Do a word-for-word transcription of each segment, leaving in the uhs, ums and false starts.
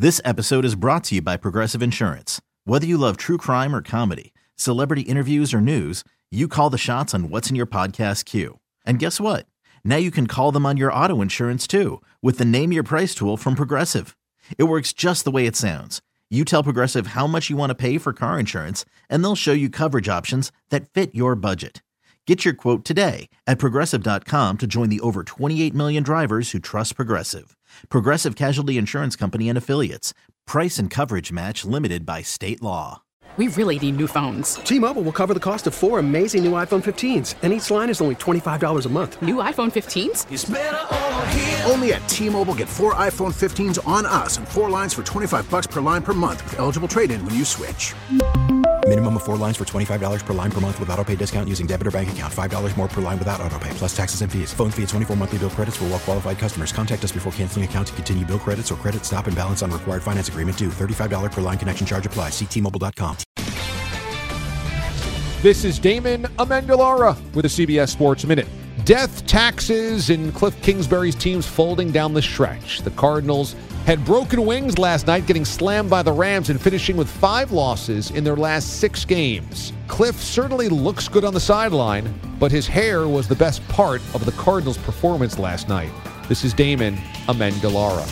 This episode is brought to you by Progressive Insurance. Whether you love true crime or comedy, celebrity interviews or news, you call the shots on what's in your podcast queue. And guess what? Now you can call them on your auto insurance too with the Name Your Price tool from Progressive. It works just the way it sounds. You tell Progressive how much you want to pay for car insurance, and they'll show you coverage options that fit your budget. Get your quote today at Progressive dot com to join the over twenty-eight million drivers who trust Progressive. Progressive Casualty Insurance Company and Affiliates. Price and coverage match limited by state law. We really need new phones. T-Mobile will cover the cost of four amazing new iPhone fifteens, and each line is only twenty-five dollars a month. New iPhone fifteens? It's better over here. Only at T-Mobile, get four iPhone fifteens on us and four lines for twenty-five bucks per line per month with eligible trade-in when you switch. Minimum of four lines for twenty-five dollars per line per month with autopay discount using debit or bank account. five dollars more per line without autopay, plus taxes and fees. Phone fee at twenty-four monthly bill credits for well-qualified customers. Contact us before canceling account to continue bill credits or credit stop and balance on required finance agreement due. thirty-five dollars per line connection charge applies. See T Mobile dot com. This is Damon Amendolara with a C B S Sports Minute. Death, taxes, and Cliff Kingsbury's teams folding down the stretch. The Cardinals had broken wings last night, getting slammed by the Rams and finishing with five losses in their last six games. Cliff certainly looks good on the sideline, but his hair was the best part of the Cardinals' performance last night. This is Damon Amendolara.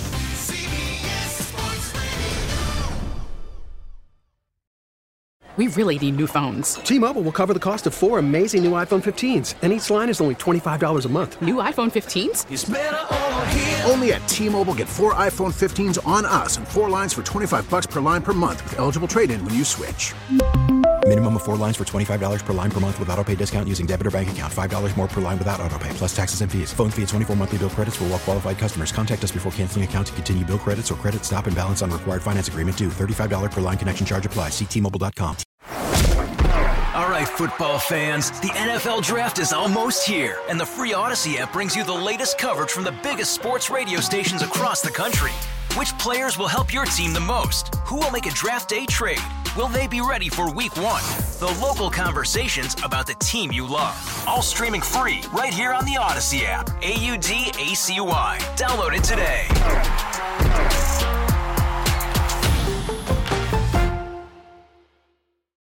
We really need new phones. T-Mobile will cover the cost of four amazing new iPhone fifteens, and each line is only twenty-five dollars a month. New iPhone fifteens? It's better over here. Only at T-Mobile, get four iPhone fifteens on us and four lines for twenty-five bucks per line per month with eligible trade-in when you switch. Minimum of four lines for twenty-five dollars per line per month with autopay discount using debit or bank account. five dollars more per line without autopay, plus taxes and fees. Phone fee at twenty-four monthly bill credits for well-qualified customers. Contact us before canceling account to continue bill credits or credit stop and balance on required finance agreement due. thirty-five dollars per line connection charge applies. See T Mobile dot com. All right, football fans, the N F L Draft is almost here, and the free Odyssey app brings you the latest coverage from the biggest sports radio stations across the country. Which players will help your team the most? Who will make a draft day trade? Will they be ready for week one? The local conversations about the team you love. All streaming free right here on the Odyssey app. A U D A C Y. Download it today.